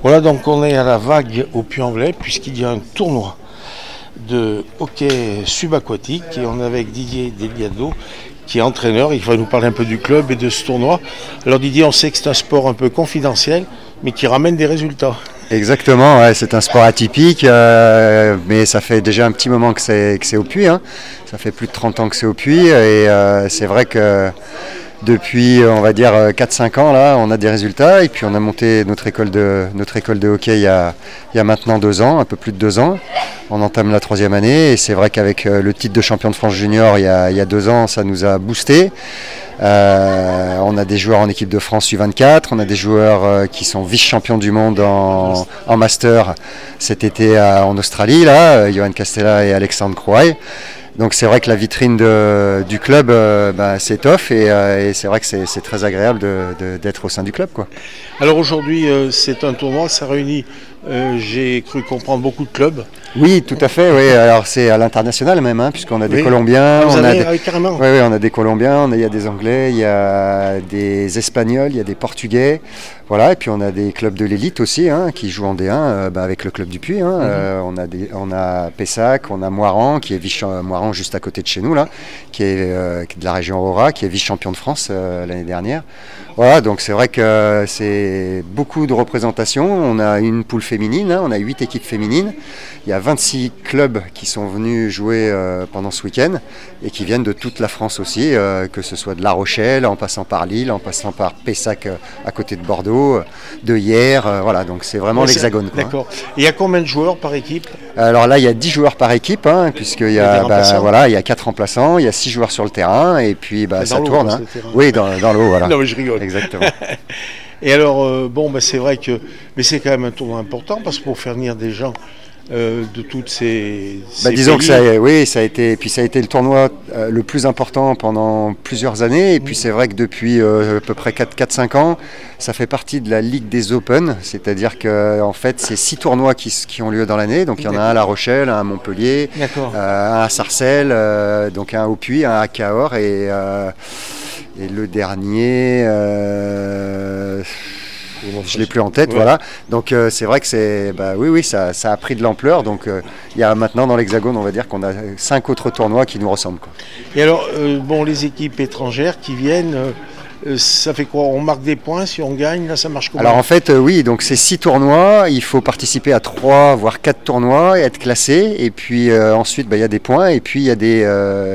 Voilà, donc on est à la Vague au Puy-en-Velay puisqu'il y a un tournoi de hockey subaquatique et on est avec Didier Delgado qui est entraîneur. Il va nous parler un peu du club et de ce tournoi. Alors Didier, on sait que c'est un sport un peu confidentiel mais qui ramène des résultats. Exactement, ouais, c'est un sport atypique, mais ça fait déjà un petit moment que c'est au Puy. Ça fait plus de 30 ans que c'est au Puy et c'est vrai que depuis, on va dire, 4-5 ans, là, on a des résultats. Et puis on a monté notre école de hockey il y a maintenant 2 ans, un peu plus de 2 ans. On entame la 3e année et c'est vrai qu'avec le titre de champion de France junior il y a 2 ans, ça nous a boosté. On a des joueurs en équipe de France U24, on a des joueurs qui sont vice-champions du monde en master cet été en Australie, là, Johan Castella et Alexandre Croix. Donc c'est vrai que la vitrine du club s'étoffe et c'est vrai que c'est très agréable d'être au sein du club, quoi. Alors aujourd'hui c'est un tournoi, ça réunit, j'ai cru comprendre, beaucoup de clubs. Oui, tout à fait, oui. Alors c'est à l'international même, puisqu'on a des Colombiens, carrément. Oui, on a des Colombiens, il y a des Anglais, il y a des Espagnols, il y a des Portugais, voilà. Et puis on a des clubs de l'élite aussi, qui jouent en D1 avec le club du Puy. On a Pessac, on a Moiran qui est Moiran juste à côté de chez nous là, qui est de la région Aura, qui est vice-champion de France l'année dernière. Voilà, donc c'est vrai que c'est beaucoup de représentation. On a une poule féminine, on a 8 équipes féminines. Il y a 26 clubs qui sont venus jouer pendant ce week-end et qui viennent de toute la France aussi, que ce soit de La Rochelle, en passant par Lille, en passant par Pessac à côté de Bordeaux, de Hyères, voilà, donc c'est vraiment l'hexagone, quoi. D'accord. Et il y a combien de joueurs par équipe ? Alors là, il y a 10 joueurs par équipe, puisqu'il y a, il y a 4 remplaçants, il y a 6 joueurs sur le terrain et puis ça tourne. Oui, dans l'eau, voilà. Non mais je rigole. Exactement. Et alors, c'est vrai que... Mais c'est quand même un tournoi important parce que pour faire venir des gens de toutes ces disons pays. Que ça a été le tournoi le plus important pendant plusieurs années. Et puis c'est vrai que depuis à peu près 4-5 ans, ça fait partie de la Ligue des Open. C'est-à-dire que en fait, c'est 6 tournois qui ont lieu dans l'année. Donc il y en a un à La Rochelle, un à Montpellier, un à Sarcelles, donc un au Puy, un à Cahors et le dernier, je ne l'ai plus en tête, voilà. Donc c'est vrai que ça a pris de l'ampleur. Donc il y a maintenant dans l'Hexagone, on va dire qu'on a 5 autres tournois qui nous ressemblent, quoi. Et alors, les équipes étrangères qui viennent, ça fait quoi ? On marque des points si on gagne, là ça marche comment ? Alors en fait, donc c'est 6 tournois, il faut participer à 3 voire 4 tournois et être classé. Et puis ensuite, il y a des points et puis il y a des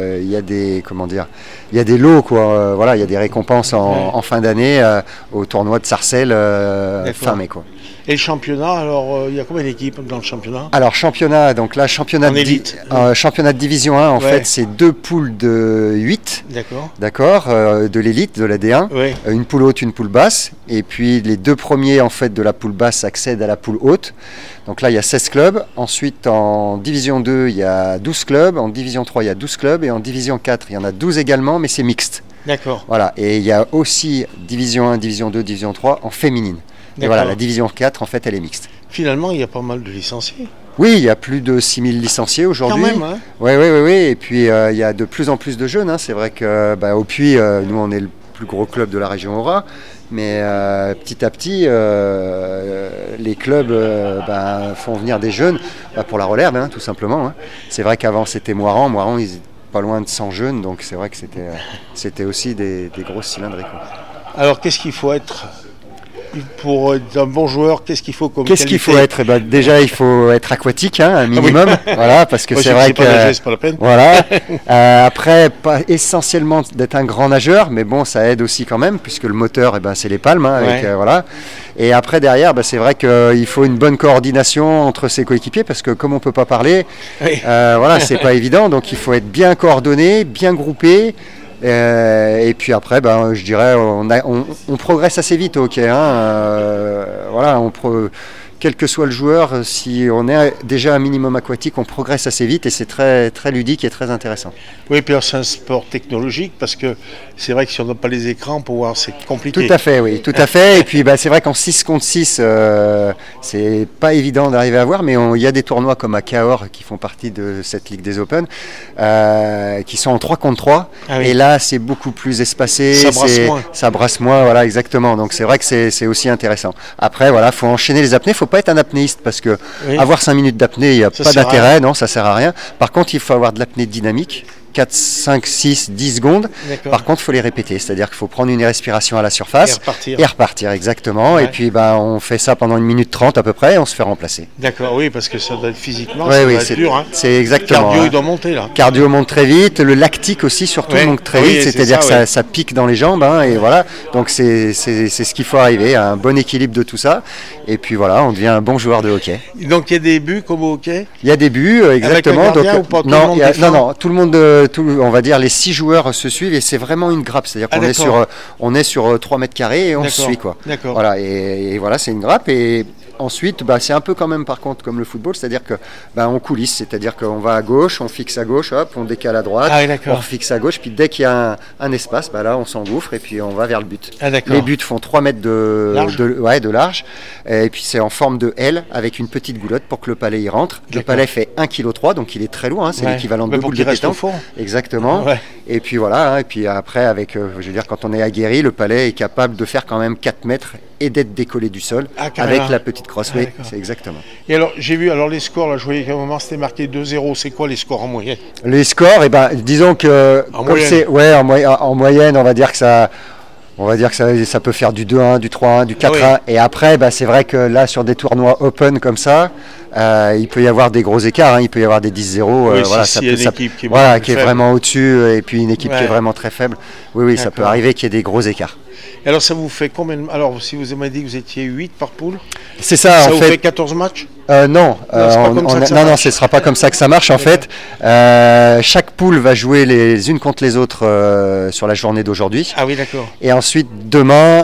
lots, quoi. Voilà, il y a des récompenses en fin d'année au tournoi de Sarcelles fin mai, quoi. Et le championnat, alors il y a combien d'équipes dans le championnat ? Alors championnat, donc là championnat de division 1 fait c'est 2 poules de 8. D'accord, de l'élite, de la D1, une poule haute, une poule basse, et puis les 2 premiers en fait de la poule basse accèdent à la poule haute. Donc là il y a 16 clubs, ensuite en division 2 il y a 12 clubs, en division 3 il y a 12 clubs et en division 4 il y en a 12 également mais c'est mixte. D'accord. Voilà, et il y a aussi division 1, division 2, division 3 en féminine. Et voilà, la division 4, en fait, elle est mixte. Finalement, il y a pas mal de licenciés. Oui, il y a plus de 6000 licenciés aujourd'hui. Quand même, Oui. Et puis, il y a de plus en plus de jeunes. C'est vrai qu'au Puy, nous, on est le plus gros club de la région Aura. Mais petit à petit, les clubs font venir des jeunes pour la relève, tout simplement. C'est vrai qu'avant, c'était Moiran. Moiran, ils étaient pas loin de 100 jeunes. Donc, c'est vrai que c'était aussi des grosses cylindrées, quoi. Alors, qu'est-ce qu'il faut être ? Pour être un bon joueur, qu'est-ce qu'il faut comme qualité ? Qu'est-ce qu'il faut être ? Déjà, il faut être aquatique, un minimum. Voilà, parce que c'est vrai que c'est pas la peine. Voilà. Après, pas essentiellement d'être un grand nageur, mais bon, ça aide aussi quand même, puisque le moteur, c'est les palmes, voilà. Et après, derrière, c'est vrai qu'il faut une bonne coordination entre ses coéquipiers, parce que comme on peut pas parler, voilà, c'est pas évident. Donc, il faut être bien coordonné, bien groupé. Et puis après, je dirais, on progresse assez vite au hockey. Voilà, quel que soit le joueur, si on est déjà un minimum aquatique, on progresse assez vite et c'est très, très ludique et très intéressant. Oui, puis alors c'est un sport technologique parce que c'est vrai que si on n'a pas les écrans pour voir, c'est compliqué. Tout à fait, oui, tout à fait. Et puis c'est vrai qu'en 6 contre 6, c'est pas évident d'arriver à voir, mais il y a des tournois comme à Cahors qui font partie de cette Ligue des Open, qui sont en 3 contre 3. Ah oui. Et là, c'est beaucoup plus espacé. Ça brasse moins, voilà, exactement. Donc c'est vrai que c'est aussi intéressant. Après, voilà, faut enchaîner les apnées. Faut pas être un apnéiste parce que avoir 5 minutes d'apnée, il n'y a pas d'intérêt, non, ça sert à rien. Par contre, il faut avoir de l'apnée dynamique. 4, 5, 6, 10 secondes. D'accord. Par contre, il faut les répéter. C'est-à-dire qu'il faut prendre une respiration à la surface et repartir exactement. Ouais. Et puis, on fait ça pendant 1 minute 30 à peu près et on se fait remplacer. D'accord, oui, parce que ça doit être physiquement, ça doit être dur. Hein. C'est exactement. Le cardio, il doit monter là. Cardio monte très vite. Le lactique aussi, surtout, monte très vite. C'est-à-dire que ça pique dans les jambes. Hein, et voilà. Donc, c'est ce qu'il faut arriver à un bon équilibre de tout ça. Et puis, voilà, on devient un bon joueur de hockey. Donc, il y a des buts comme au hockey ? Il y a des buts, exactement. Avec le gardien, ou pas tout le monde non, tout le monde. On va dire les 6 joueurs se suivent et c'est vraiment une grappe, c'est-à-dire qu'on on est sur 3 mètres carrés et on se suit quoi. Voilà, et voilà, c'est une grappe et ensuite c'est un peu quand même par contre comme le football, c'est-à-dire que on coulisse, c'est-à-dire qu'on va à gauche, on fixe à gauche, hop, on décale à droite, on fixe à gauche, puis dès qu'il y a un espace, là on s'engouffre et puis on va vers le but. Les buts font 3 mètres de large et puis c'est en forme de L avec une petite goulotte pour que le palet y rentre. Le palet fait 1,3 kg donc il est très lourd, hein, c'est l'équivalent de 2 boules de pétanque. Exactement. Ouais. Et puis voilà, hein, et puis après avec, je veux dire, quand on est aguerri, le palet est capable de faire quand même 4 mètres et d'être décollé du sol avec la petite crosse. Oui, c'est exactement. Et alors j'ai vu les scores, là, je voyais qu'à un moment c'était marqué 2-0, c'est quoi les scores en moyenne ? Les scores, disons que en moyenne. En moyenne, on va dire que ça. On va dire que ça peut faire du 2-1, du 3-1, du 4-1. Et après, c'est vrai que là, sur des tournois open comme ça, il peut y avoir des gros écarts. Hein, il peut y avoir des 10-0. Ça peut, qui est vraiment au-dessus. Et puis une équipe qui est vraiment très faible. Oui, ça peut arriver qu'il y ait des gros écarts. Et alors, ça vous fait combien ? Alors, si vous m'avez dit que vous étiez 8 par poule, c'est ça. Ça vous fait 14 matchs ? Non, ce ne sera pas comme ça que ça marche en fait. Chaque poule va jouer les unes contre les autres sur la journée d'aujourd'hui. Ah oui, d'accord. Et ensuite, demain,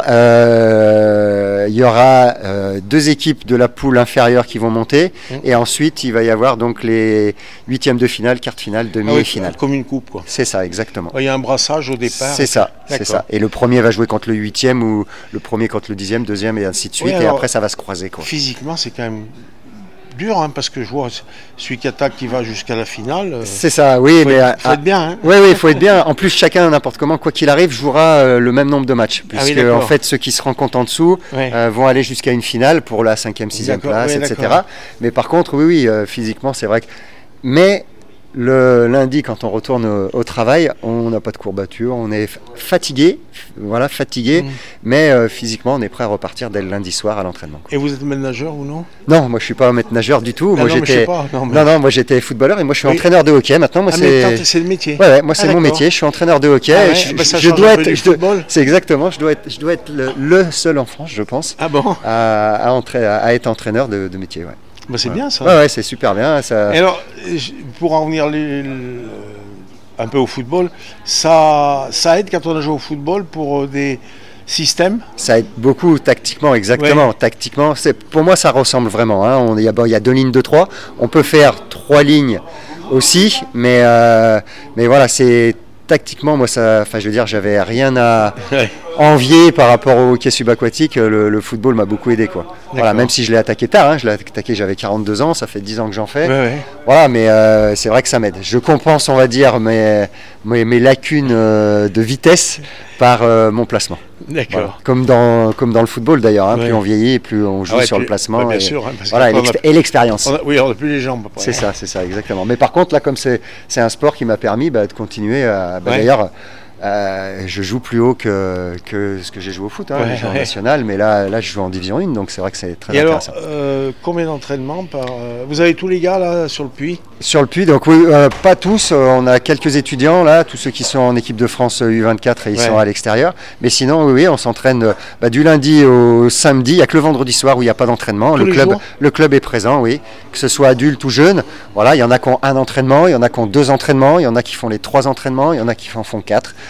il y aura 2 équipes de la poule inférieure qui vont monter. Et ensuite, il va y avoir donc les 8e de finale, quart de finale, demi et finale. Comme une coupe, quoi. C'est ça, exactement. Il y a un brassage au départ. C'est ça. Et le premier va jouer contre le 8e ou le premier contre le 10e, deuxième et ainsi de suite. Et après, ça va se croiser, quoi. Physiquement, c'est quand même dur, hein, parce que je vois celui qui attaque qui va jusqu'à la finale. C'est ça, oui. Il faut être bien. Hein. Oui, il faut être bien. En plus, chacun, n'importe comment, quoi qu'il arrive, jouera le même nombre de matchs. Puisque, en fait, ceux qui se rencontrent en dessous vont aller jusqu'à une finale pour la 5e, 6e place, etc. Mais par contre, physiquement, c'est vrai que. Mais. Le lundi, quand on retourne au travail, on n'a pas de courbature, on est fatigué, mais physiquement, on est prêt à repartir dès le lundi soir à l'entraînement. Et vous êtes maître nageur ou non ? Non, moi je suis pas maître nageur du tout. Moi j'étais footballeur et moi je suis entraîneur de hockey. Maintenant, moi c'est le métier. Ouais, moi c'est mon métier. Je suis entraîneur de hockey. C'est exactement. Je dois être le seul en France, je pense. Ah bon ? À être entraîneur de métier. Ouais. C'est bien ça. Ouais, c'est super bien. Ça... Et alors, pour en venir un peu au football, ça aide quand on a joué au football pour des systèmes ? Ça aide beaucoup tactiquement, exactement. Ouais. Tactiquement, pour moi, ça ressemble vraiment. Hein. Il y a 2 lignes de 3. On peut faire 3 lignes aussi, mais voilà, c'est... Tactiquement, moi, j'avais rien à envier par rapport au hockey subaquatique. Le football m'a beaucoup aidé, quoi. Voilà, même si je l'ai attaqué tard, hein, j'avais 42 ans, ça fait 10 ans que j'en fais. Voilà, mais c'est vrai que ça m'aide. Je compense, on va dire, mes lacunes de vitesse par mon placement. D'accord. Voilà. Comme dans le football d'ailleurs, hein, plus on vieillit, plus on joue sur le placement. Bien sûr, et l'expérience. On n'a plus les jambes. C'est ça, exactement. Mais par contre, là, comme c'est un sport qui m'a permis de continuer à... D'ailleurs, je joue plus haut que ce que j'ai joué au foot, je joue en national, mais là je joue en division 1, donc c'est vrai que c'est très intéressant. Alors, combien d'entraînements vous avez tous les gars là sur le puits ? Sur le puits, donc oui, pas tous, on a quelques étudiants là, tous ceux qui sont en équipe de France U24 et ils sont à l'extérieur, mais sinon oui, on s'entraîne du lundi au samedi, il n'y a que le vendredi soir où il n'y a pas d'entraînement, le club est présent, oui, que ce soit adulte ou jeune, voilà, il y en a qui ont 1 entraînement, il y en a qui ont 2 entraînements, il y en a qui font les 3 entraînements, il y en a qui en font 4.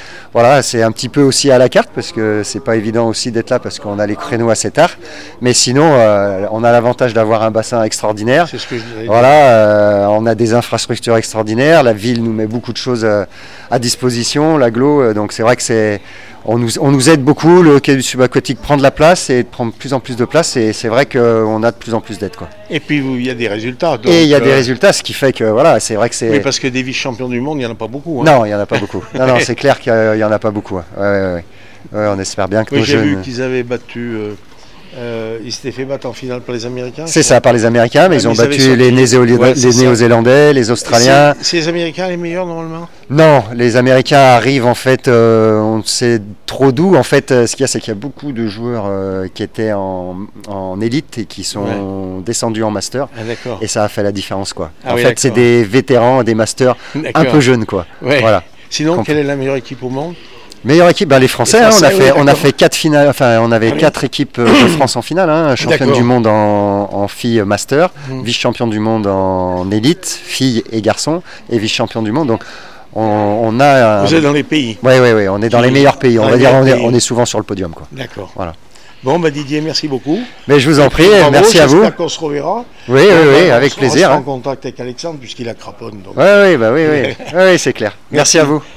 voilà, c'est un petit peu aussi à la carte parce que c'est pas évident aussi d'être là parce qu'on a les créneaux assez tard. Mais sinon, on a l'avantage d'avoir un bassin extraordinaire. C'est ce que je dirais. Voilà, on a des infrastructures extraordinaires. La ville nous met beaucoup de choses à disposition, l'agglo. Donc c'est vrai que on nous aide beaucoup. Le hockey du subaquatique prend de la place et prend de plus en plus de place. Et c'est vrai qu'on a de plus en plus d'aide, quoi. Et puis il y a des résultats. Donc, et il y a des résultats, ce qui fait que voilà, c'est vrai que c'est. Oui, parce que des vice-champions du monde, il n'y en a pas beaucoup. Hein. Non, il n'y en a pas beaucoup. Non, c'est clair qu'il n'y en a pas beaucoup. Hein. Ouais, on espère bien que nos j'ai jeunes. vu qu'ils avaient battu. Ils s'étaient fait battre en finale par les Américains. C'est ça, par les Américains, mais ils ont battu les Néo-Zélandais, les Australiens. C'est les Américains les meilleurs normalement? Non, les Américains arrivent en fait, on sait trop d'où. En fait, ce qu'il y a, c'est qu'il y a beaucoup de joueurs qui étaient en élite et qui sont descendus en master. Ah, d'accord. Et ça a fait la différence, quoi. Ah, en fait, c'est des vétérans, des masters un peu jeunes, quoi. Ouais. Voilà. Sinon, quelle est la meilleure équipe au monde? Meilleure équipe, les Français. On a fait 4 finales. Enfin, on avait 4 équipes de France en finale. Hein, championne du monde en filles master, vice-champion du monde en élite, filles et garçons, et vice-champion du monde. Donc, on a. Vous êtes dans les pays. Oui, on est dans les meilleurs pays. On va dire, on est souvent sur le podium, quoi. D'accord. Voilà. Bon, Didier, merci beaucoup. Mais je vous en prie, merci à vous. J'espère qu'on se reverra. Oui, avec plaisir. On sera en contact avec Alexandre puisqu'il a craponne. Oui, c'est clair. Merci à vous.